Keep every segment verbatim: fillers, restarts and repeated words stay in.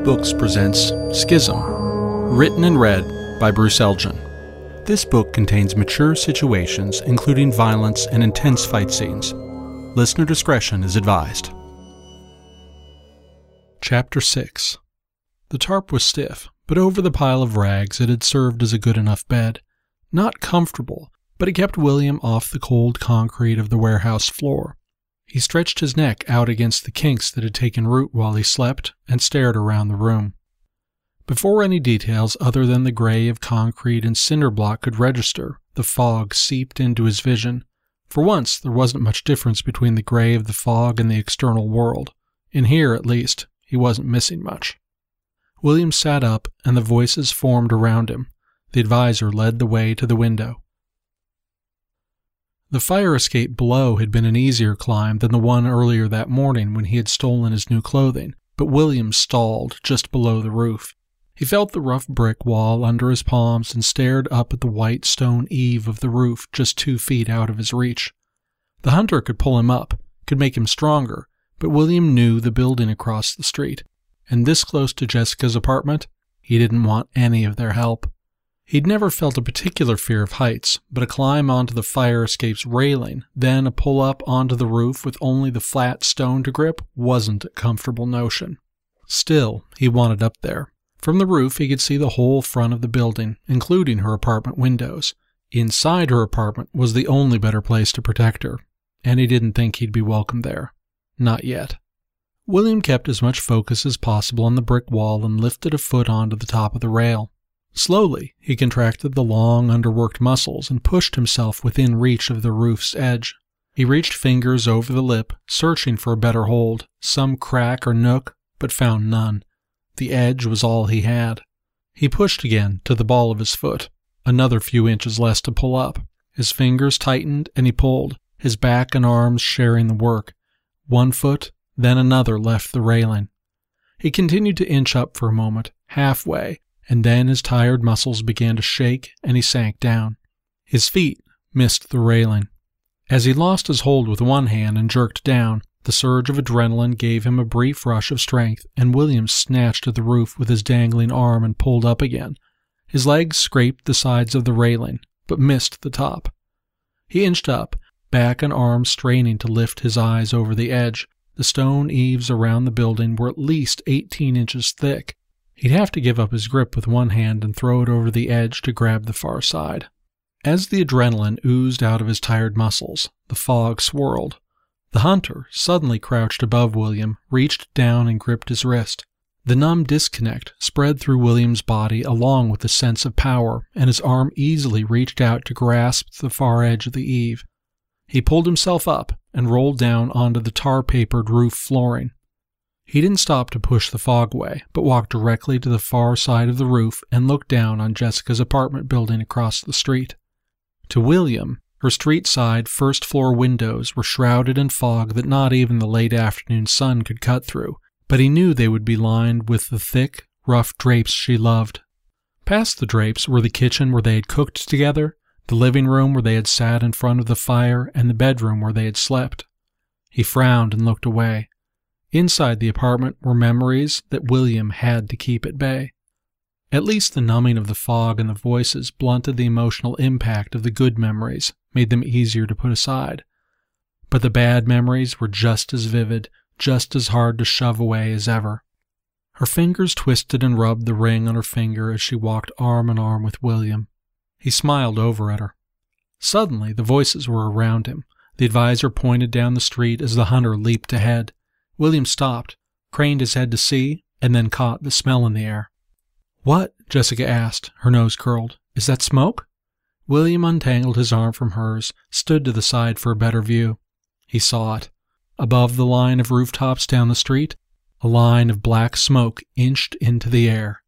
Books presents Schism, written and read by Bruce Elgin. This book contains mature situations, including violence and intense fight scenes. Listener discretion is advised. Chapter six. The tarp was stiff, but over the pile of rags it had served as a good enough bed. Not comfortable, but it kept William off the cold concrete of the warehouse floor. He stretched his neck out against the kinks that had taken root while he slept and stared around the room. Before any details other than the gray of concrete and cinder block could register, the fog seeped into his vision. For once, there wasn't much difference between the gray of the fog and the external world. In here, at least, he wasn't missing much. William sat up, and the voices formed around him. The advisor led the way to the window. The fire escape below had been an easier climb than the one earlier that morning when he had stolen his new clothing, but William stalled just below the roof. He felt the rough brick wall under his palms and stared up at the white stone eave of the roof just two feet out of his reach. The hunter could pull him up, could make him stronger, but William knew the building across the street, and this close to Jessica's apartment, he didn't want any of their help. He'd never felt a particular fear of heights, but a climb onto the fire escape's railing, then a pull-up onto the roof with only the flat stone to grip, wasn't a comfortable notion. Still, he wanted up there. From the roof, he could see the whole front of the building, including her apartment windows. Inside her apartment was the only better place to protect her, and he didn't think he'd be welcome there. Not yet. William kept as much focus as possible on the brick wall and lifted a foot onto the top of the rail. Slowly, he contracted the long, underworked muscles and pushed himself within reach of the roof's edge. He reached fingers over the lip, searching for a better hold, some crack or nook, but found none. The edge was all he had. He pushed again to the ball of his foot, another few inches less to pull up. His fingers tightened and he pulled, his back and arms sharing the work. One foot, then another left the railing. He continued to inch up for a moment, halfway, and then his tired muscles began to shake and he sank down. His feet missed the railing. As he lost his hold with one hand and jerked down, the surge of adrenaline gave him a brief rush of strength, and William snatched at the roof with his dangling arm and pulled up again. His legs scraped the sides of the railing, but missed the top. He inched up, back and arms straining to lift his eyes over the edge. The stone eaves around the building were at least eighteen inches thick. He'd have to give up his grip with one hand and throw it over the edge to grab the far side. As the adrenaline oozed out of his tired muscles, the fog swirled. The hunter suddenly crouched above William, reached down and gripped his wrist. The numb disconnect spread through William's body along with the sense of power, and his arm easily reached out to grasp the far edge of the eave. He pulled himself up and rolled down onto the tar-papered roof flooring. He didn't stop to push the fog away, but walked directly to the far side of the roof and looked down on Jessica's apartment building across the street. To William, her street-side first-floor windows were shrouded in fog that not even the late afternoon sun could cut through, but he knew they would be lined with the thick, rough drapes she loved. Past the drapes were the kitchen where they had cooked together, the living room where they had sat in front of the fire, and the bedroom where they had slept. He frowned and looked away. Inside the apartment were memories that William had to keep at bay. At least the numbing of the fog and the voices blunted the emotional impact of the good memories, made them easier to put aside. But the bad memories were just as vivid, just as hard to shove away as ever. Her fingers twisted and rubbed the ring on her finger as she walked arm in arm with William. He smiled over at her. Suddenly, the voices were around him. The advisor pointed down the street as the hunter leaped ahead. William stopped, craned his head to see, and then caught the smell in the air. "What?" Jessica asked, her nose curled. "Is that smoke?" William untangled his arm from hers, stood to the side for a better view. He saw it. Above the line of rooftops down the street, a line of black smoke inched into the air.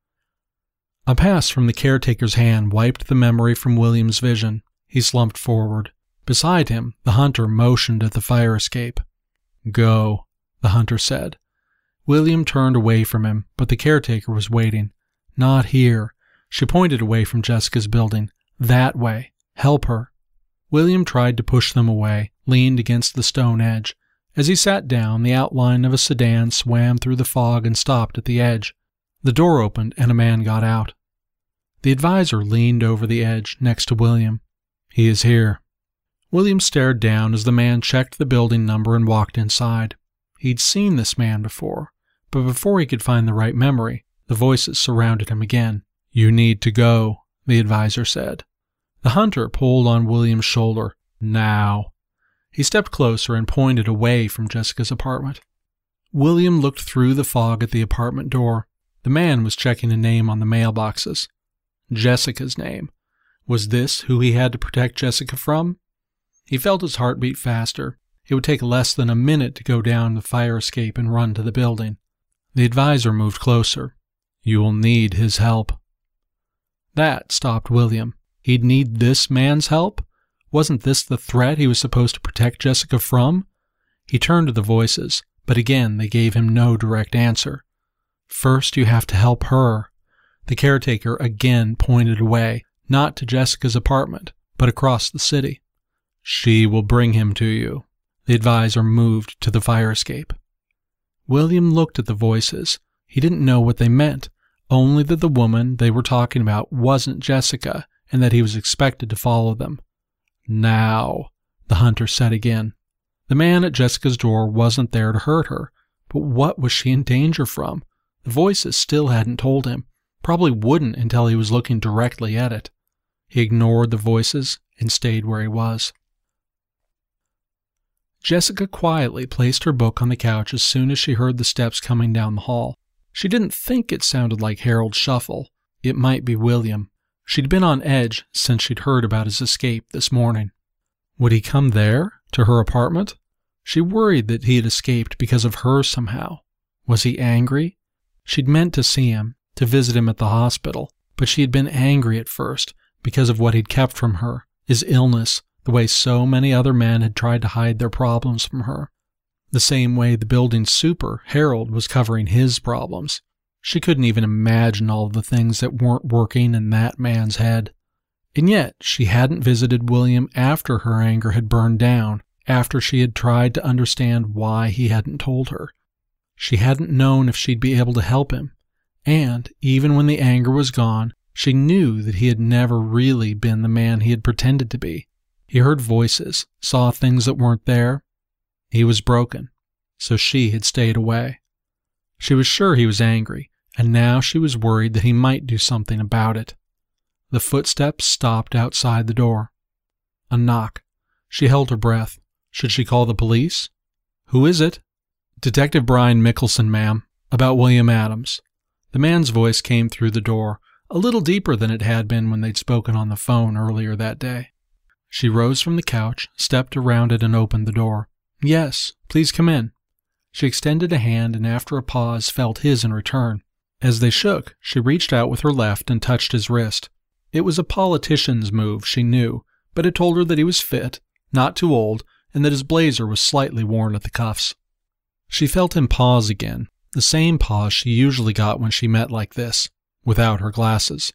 A pass from the caretaker's hand wiped the memory from William's vision. He slumped forward. Beside him, the hunter motioned at the fire escape. "Go," the hunter said. William turned away from him, but the caretaker was waiting. "Not here." She pointed away from Jessica's building. "That way. Help her." William tried to push them away, leaned against the stone edge. As he sat down, the outline of a sedan swam through the fog and stopped at the edge. The door opened and a man got out. The advisor leaned over the edge next to William. "He is here." William stared down as the man checked the building number and walked inside. He'd seen this man before, but before he could find the right memory, the voices surrounded him again. "You need to go," the advisor said. The hunter pulled on William's shoulder. "Now." He stepped closer and pointed away from Jessica's apartment. William looked through the fog at the apartment door. The man was checking a name on the mailboxes. Jessica's name. Was this who he had to protect Jessica from? He felt his heart beat faster. It would take less than a minute to go down the fire escape and run to the building. The advisor moved closer. "You will need his help." That stopped William. He'd need this man's help? Wasn't this the threat he was supposed to protect Jessica from? He turned to the voices, but again they gave him no direct answer. "First you have to help her." The caretaker again pointed away, not to Jessica's apartment, but across the city. "She will bring him to you." The advisor moved to the fire escape. William looked at the voices. He didn't know what they meant, only that the woman they were talking about wasn't Jessica, and that he was expected to follow them. "Now," the hunter said again. The man at Jessica's door wasn't there to hurt her, but what was she in danger from? The voices still hadn't told him, probably wouldn't until he was looking directly at it. He ignored the voices and stayed where he was. Jessica quietly placed her book on the couch as soon as she heard the steps coming down the hall. She didn't think it sounded like Harold Shuffle. It might be William. She'd been on edge since she'd heard about his escape this morning. Would he come there, to her apartment? She worried that he had escaped because of her somehow. Was he angry? She'd meant to see him, to visit him at the hospital, but she had been angry at first because of what he'd kept from her, his illness, the way so many other men had tried to hide their problems from her. The same way the building super, Harold, was covering his problems. She couldn't even imagine all of the things that weren't working in that man's head. And yet, she hadn't visited William after her anger had burned down, after she had tried to understand why he hadn't told her. She hadn't known if she'd be able to help him. And, even when the anger was gone, she knew that he had never really been the man he had pretended to be. He heard voices, saw things that weren't there. He was broken, so she had stayed away. She was sure he was angry, and now she was worried that he might do something about it. The footsteps stopped outside the door. A knock. She held her breath. Should she call the police? "Who is it?" "Detective Brian Mickelson, ma'am, about William Adams." The man's voice came through the door, a little deeper than it had been when they'd spoken on the phone earlier that day. She rose from the couch, stepped around it, and opened the door. "Yes, please come in." She extended a hand and after a pause felt his in return. As they shook, she reached out with her left and touched his wrist. It was a politician's move, she knew, but it told her that he was fit, not too old, and that his blazer was slightly worn at the cuffs. She felt him pause again, the same pause she usually got when she met like this, without her glasses.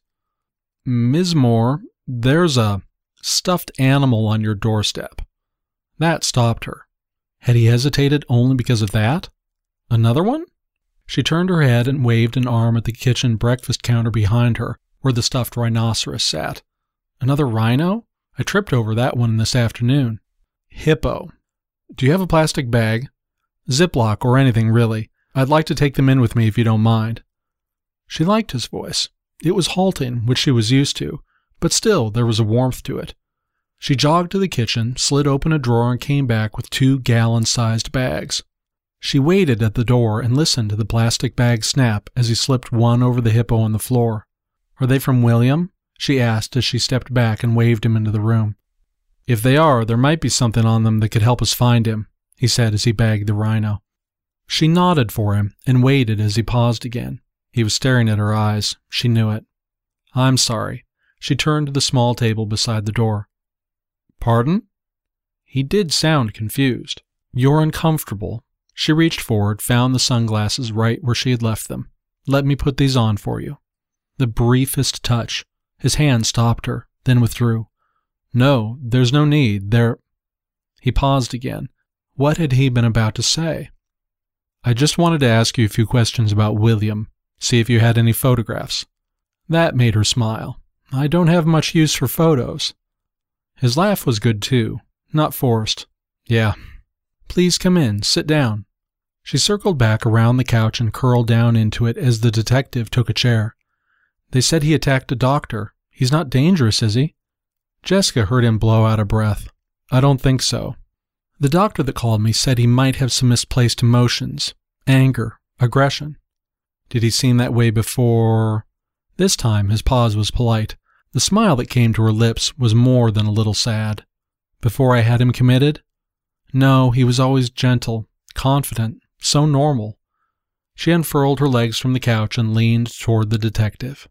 "Miz Moore, there's a stuffed animal on your doorstep." That stopped her. Had he hesitated only because of that? Another one? She turned her head and waved an arm at the kitchen breakfast counter behind her, where the stuffed rhinoceros sat. Another rhino? I tripped over that one this afternoon. Hippo. "Do you have a plastic bag?" "Ziploc or anything, really. I'd like to take them in with me if you don't mind." She liked his voice. It was halting, which she was used to, but still there was a warmth to it. She jogged to the kitchen, slid open a drawer, and came back with two gallon-sized bags. She waited at the door and listened to the plastic bag snap as he slipped one over the hippo on the floor. "Are they from William?" she asked as she stepped back and waved him into the room. "If they are, there might be something on them that could help us find him," he said as he bagged the rhino. She nodded for him and waited as he paused again. He was staring at her eyes. She knew it. "I'm sorry." She turned to the small table beside the door. "Pardon?" He did sound confused. "You're uncomfortable." She reached forward, found the sunglasses right where she had left them. "Let me put these on for you." The briefest touch. His hand stopped her, then withdrew. "No, there's no need. They're..." He paused again. What had he been about to say? I just wanted to ask you a few questions about William, see if you had any photographs. That made her smile. I don't have much use for photos. His laugh was good too, not forced. Yeah. Please come in, sit down. She circled back around the couch and curled down into it as the detective took a chair. They said he attacked a doctor. He's not dangerous, is he? Jessica heard him blow out a breath. I don't think so. The doctor that called me said he might have some misplaced emotions, anger, aggression. Did he seem that way before? This time his pause was polite. The smile that came to her lips was more than a little sad. Before I had him committed? No, he was always gentle, confident, so normal. She unfurled her legs from the couch and leaned toward the detective.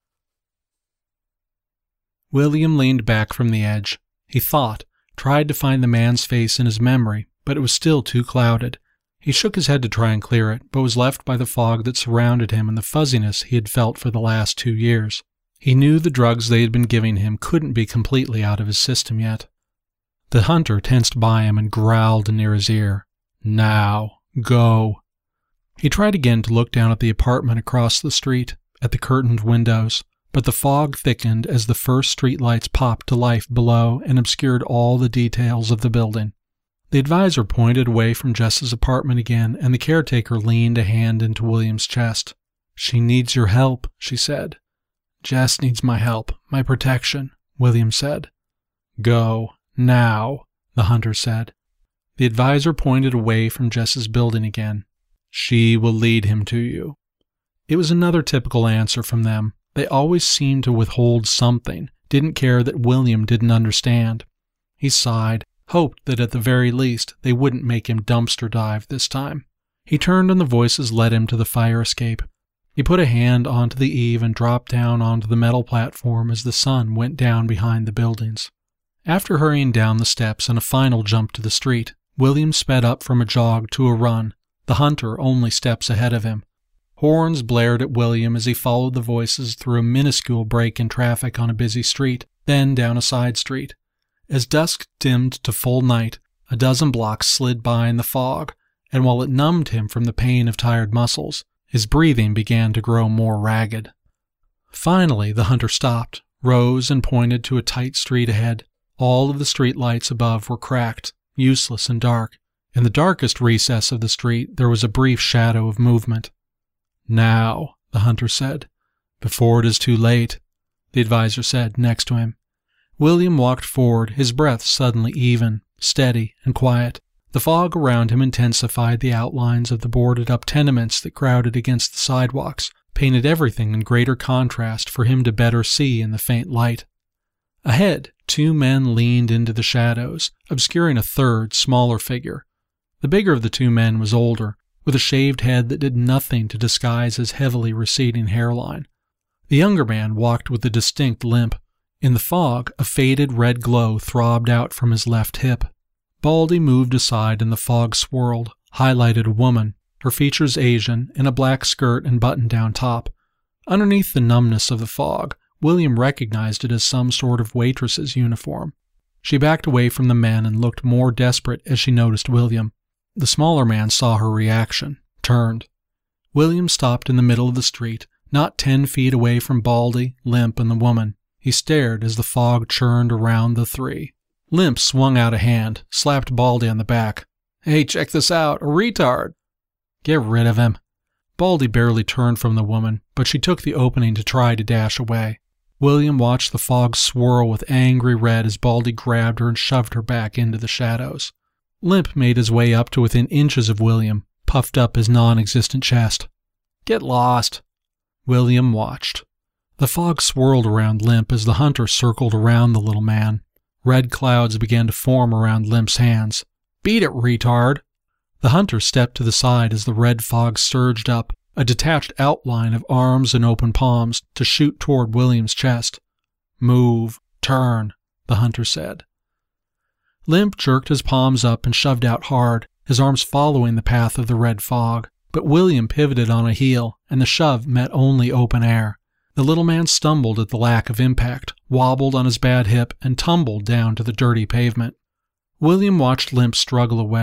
William leaned back from the edge. He thought, tried to find the man's face in his memory, but it was still too clouded. He shook his head to try and clear it, but was left by the fog that surrounded him and the fuzziness he had felt for the last two years. He knew the drugs they had been giving him couldn't be completely out of his system yet. The hunter tensed by him and growled near his ear. Now, go. He tried again to look down at the apartment across the street, at the curtained windows, but the fog thickened as the first street lights popped to life below and obscured all the details of the building. The advisor pointed away from Jess's apartment again, and the caretaker leaned a hand into William's chest. She needs your help, she said. Jess needs my help, my protection, William said. Go, now, the hunter said. The advisor pointed away from Jess's building again. She will lead him to you. It was another typical answer from them. They always seemed to withhold something, didn't care that William didn't understand. He sighed, hoped that at the very least they wouldn't make him dumpster dive this time. He turned and the voices led him to the fire escape. He put a hand onto the eave and dropped down onto the metal platform as the sun went down behind the buildings. After hurrying down the steps and a final jump to the street, William sped up from a jog to a run, the hunter only steps ahead of him. Horns blared at William as he followed the voices through a minuscule break in traffic on a busy street, then down a side street. As dusk dimmed to full night, a dozen blocks slid by in the fog, and while it numbed him from the pain of tired muscles, his breathing began to grow more ragged. Finally, the hunter stopped, rose, and pointed to a tight street ahead. All of the street lights above were cracked, useless and dark. In the darkest recess of the street, there was a brief shadow of movement. Now, the hunter said. Before it is too late, the advisor said next to him. William walked forward, his breath suddenly even, steady, and quiet. The fog around him intensified the outlines of the boarded-up tenements that crowded against the sidewalks, painted everything in greater contrast for him to better see in the faint light. Ahead, two men leaned into the shadows, obscuring a third, smaller figure. The bigger of the two men was older, with a shaved head that did nothing to disguise his heavily receding hairline. The younger man walked with a distinct limp. In the fog, a faded red glow throbbed out from his left hip. Baldy moved aside and the fog swirled, highlighted a woman, her features Asian, in a black skirt and button-down top. Underneath the numbness of the fog, William recognized it as some sort of waitress's uniform. She backed away from the men and looked more desperate as she noticed William. The smaller man saw her reaction, turned. William stopped in the middle of the street, not ten feet away from Baldy, Limp, and the woman. He stared as the fog churned around the three. Limp swung out a hand, slapped Baldy on the back. Hey, check this out, a retard! Get rid of him. Baldy barely turned from the woman, but she took the opening to try to dash away. William watched the fog swirl with angry red as Baldy grabbed her and shoved her back into the shadows. Limp made his way up to within inches of William, puffed up his non-existent chest. Get lost. William watched. The fog swirled around Limp as the hunter circled around the little man. Red clouds began to form around Limp's hands. Beat it, retard! The hunter stepped to the side as the red fog surged up, a detached outline of arms and open palms, to shoot toward William's chest. Move, turn, the hunter said. Limp jerked his palms up and shoved out hard, his arms following the path of the red fog, but William pivoted on a heel, and the shove met only open air. The little man stumbled at the lack of impact, wobbled on his bad hip, and tumbled down to the dirty pavement. William watched Limp struggle away.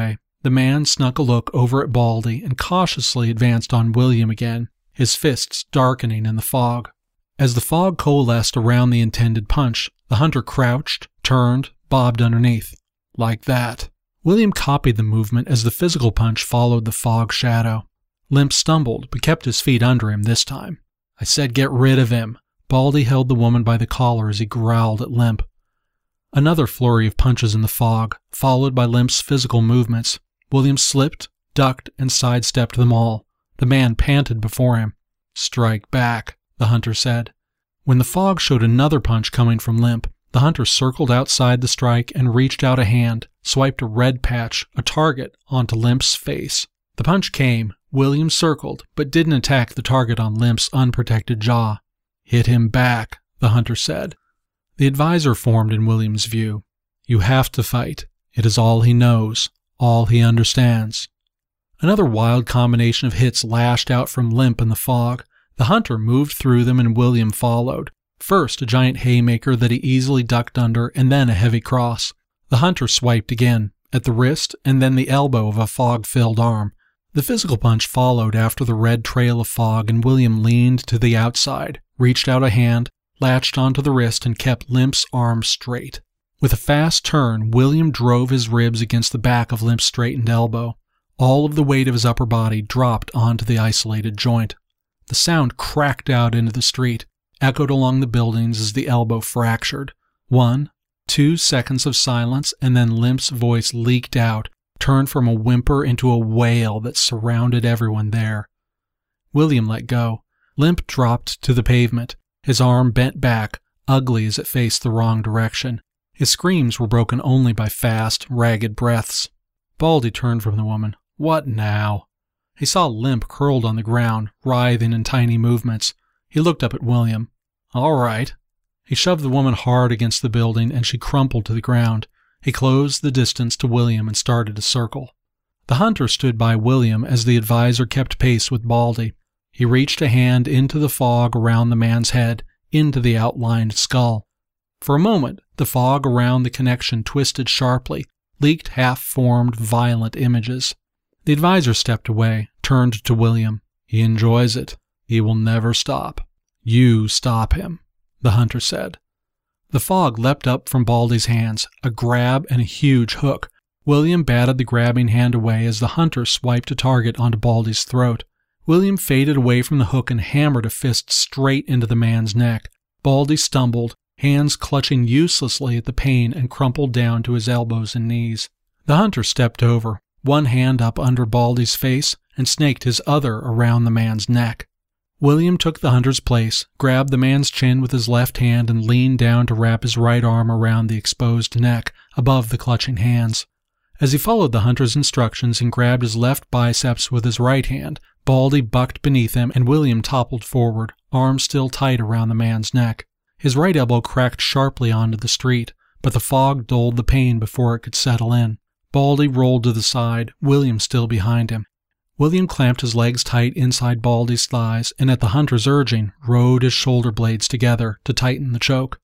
The man snuck a look over at Baldy and cautiously advanced on William again, his fists darkening in the fog. As the fog coalesced around the intended punch, the hunter crouched, turned, bobbed underneath. Like that. William copied the movement as the physical punch followed the fog shadow. Limp stumbled, but kept his feet under him this time. I said get rid of him. Baldy held the woman by the collar as he growled at Limp. Another flurry of punches in the fog, followed by Limp's physical movements. William slipped, ducked, and sidestepped them all. The man panted before him. Strike back, the hunter said. When the fog showed another punch coming from Limp, the hunter circled outside the strike and reached out a hand, swiped a red patch, a target, onto Limp's face. The punch came. William circled, but didn't attack the target on Limp's unprotected jaw. Hit him back, the hunter said. The advisor formed in William's view. You have to fight. It is all he knows, all he understands. Another wild combination of hits lashed out from Limp in the fog. The hunter moved through them and William followed. First a giant haymaker that he easily ducked under, and then a heavy cross. The hunter swiped again, at the wrist and then the elbow of a fog-filled arm. The physical punch followed after the red trail of fog, and William leaned to the outside, reached out a hand, latched onto the wrist, and kept Limp's arm straight. With a fast turn, William drove his ribs against the back of Limp's straightened elbow. All of the weight of his upper body dropped onto the isolated joint. The sound cracked out into the street, echoed along the buildings as the elbow fractured. One, two seconds of silence, and then Limp's voice leaked out, turned from a whimper into a wail that surrounded everyone there. William let go. Limp dropped to the pavement, his arm bent back, ugly as it faced the wrong direction. His screams were broken only by fast, ragged breaths. Baldy turned from the woman. What now? He saw Limp curled on the ground, writhing in tiny movements. He looked up at William. All right. He shoved the woman hard against the building, and she crumpled to the ground. He closed the distance to William and started to circle. The hunter stood by William as the advisor kept pace with Baldy. He reached a hand into the fog around the man's head, into the outlined skull. For a moment, the fog around the connection twisted sharply, leaked half-formed, violent images. The advisor stepped away, turned to William. He enjoys it. He will never stop. You stop him, the hunter said. The fog leapt up from Baldy's hands, a grab and a huge hook. William batted the grabbing hand away as the hunter swiped a target onto Baldy's throat. William faded away from the hook and hammered a fist straight into the man's neck. Baldy stumbled, hands clutching uselessly at the pain, and crumpled down to his elbows and knees. The hunter stepped over, one hand up under Baldy's face, and snaked his other around the man's neck. William took the hunter's place, grabbed the man's chin with his left hand, and leaned down to wrap his right arm around the exposed neck, above the clutching hands. As he followed the hunter's instructions and grabbed his left biceps with his right hand, Baldy bucked beneath him, and William toppled forward, arms still tight around the man's neck. His right elbow cracked sharply onto the street, but the fog dulled the pain before it could settle in. Baldy rolled to the side, William still behind him. William clamped his legs tight inside Baldy's thighs, and at the hunter's urging, rode his shoulder blades together to tighten the choke.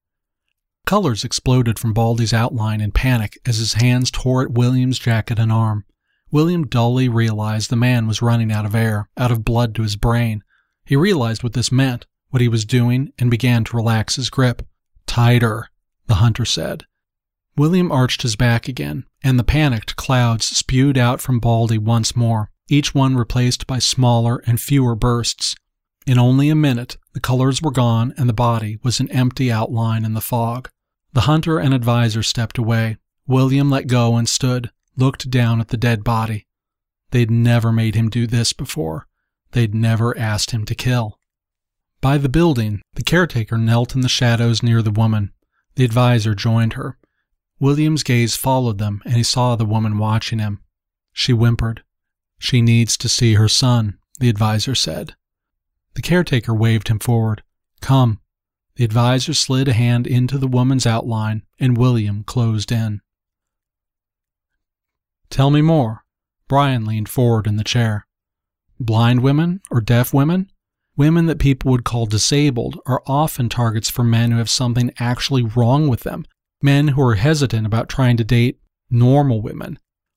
Colors exploded from Baldy's outline in panic as his hands tore at William's jacket and arm. William dully realized the man was running out of air, out of blood to his brain. He realized what this meant, what he was doing, and began to relax his grip. Tighter, the hunter said. William arched his back again, and the panicked clouds spewed out from Baldy once more, each one replaced by smaller and fewer bursts. In only a minute, the colors were gone and the body was an empty outline in the fog. The hunter and advisor stepped away. William let go and stood, looked down at the dead body. They'd never made him do this before. They'd never asked him to kill. By the building, the caretaker knelt in the shadows near the woman. The advisor joined her. William's gaze followed them, and he saw the woman watching him. She whimpered. She needs to see her son, the advisor said. The caretaker waved him forward. Come. The advisor slid a hand into the woman's outline, and William closed in. Tell me more. Brian leaned forward in the chair. Blind women or deaf women? Women that people would call disabled are often targets for men who have something actually wrong with them, men who are hesitant about trying to date normal women.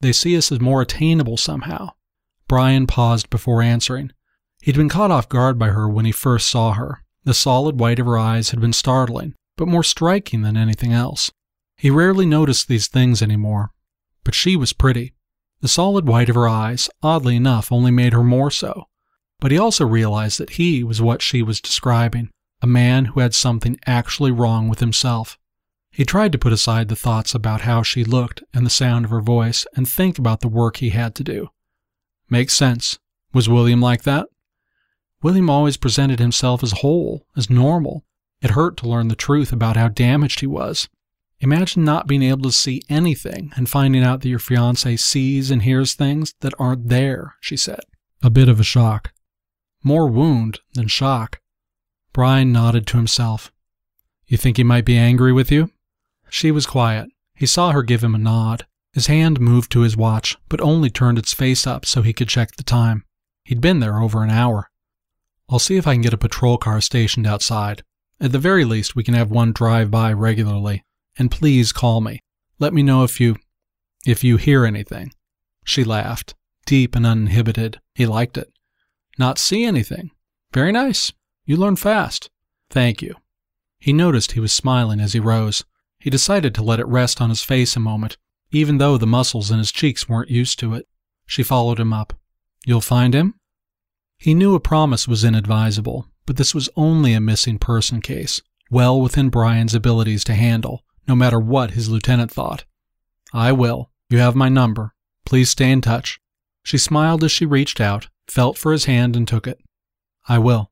They see us as more attainable somehow. Brian paused before answering. He'd been caught off guard by her when he first saw her. The solid white of her eyes had been startling, but more striking than anything else. He rarely noticed these things anymore. But she was pretty. The solid white of her eyes, oddly enough, only made her more so. But he also realized that he was what she was describing, a man who had something actually wrong with himself. He tried to put aside the thoughts about how she looked and the sound of her voice and think about the work he had to do. Makes sense. Was William like that? William always presented himself as whole, as normal. It hurt to learn the truth about how damaged he was. Imagine not being able to see anything and finding out that your fiancé sees and hears things that aren't there, she said. A bit of a shock. More wound than shock. Brian nodded to himself. You think he might be angry with you? She was quiet. He saw her give him a nod. His hand moved to his watch, but only turned its face up so he could check the time. He'd been there over an hour. I'll see if I can get a patrol car stationed outside. At the very least, we can have one drive by regularly. And please call me. Let me know if you... if you hear anything. She laughed, deep and uninhibited. He liked it. Not see anything. Very nice. You learn fast. Thank you. He noticed he was smiling as he rose. He decided to let it rest on his face a moment, even though the muscles in his cheeks weren't used to it. She followed him up. You'll find him? He knew a promise was inadvisable, but this was only a missing person case, well within Brian's abilities to handle, no matter what his lieutenant thought. I will. You have my number. Please stay in touch. She smiled as she reached out, felt for his hand and took it. I will.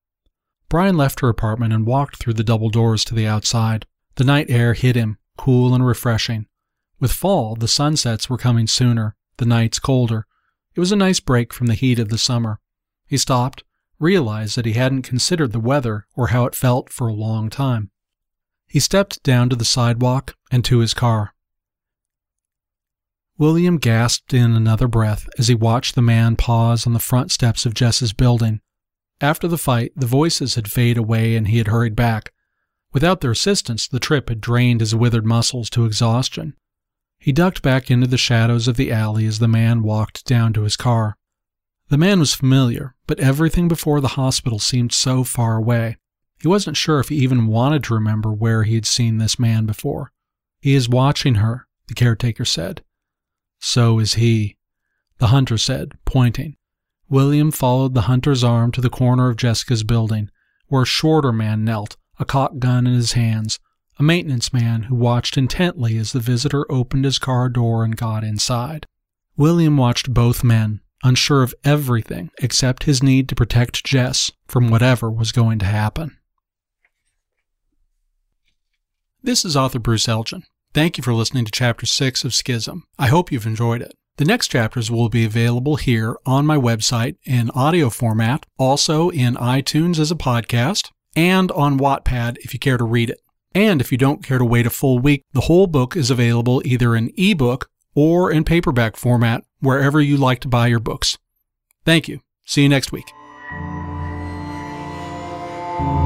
Brian left her apartment and walked through the double doors to the outside. The night air hit him, cool and refreshing. With fall, the sunsets were coming sooner, the nights colder. It was a nice break from the heat of the summer. He stopped, realized that he hadn't considered the weather or how it felt for a long time. He stepped down to the sidewalk and to his car. William gasped in another breath as he watched the man pause on the front steps of Jess's building. After the fight, the voices had faded away and he had hurried back. Without their assistance, the trip had drained his withered muscles to exhaustion. He ducked back into the shadows of the alley as the man walked down to his car. The man was familiar, but everything before the hospital seemed so far away. He wasn't sure if he even wanted to remember where he had seen this man before. He is watching her, the caretaker said. So is he, the hunter said, pointing. William followed the hunter's arm to the corner of Jessica's building, where a shorter man knelt, a cocked gun in his hands, a maintenance man who watched intently as the visitor opened his car door and got inside. William watched both men, unsure of everything except his need to protect Jess from whatever was going to happen. This is author Bruce Elgin. Thank you for listening to Chapter six of Schism. I hope you've enjoyed it. The next chapters will be available here on my website in audio format, also in iTunes as a podcast, and on Wattpad if you care to read it. And if you don't care to wait a full week, the whole book is available either in ebook or in paperback format wherever you like to buy your books. Thank you. See you next week.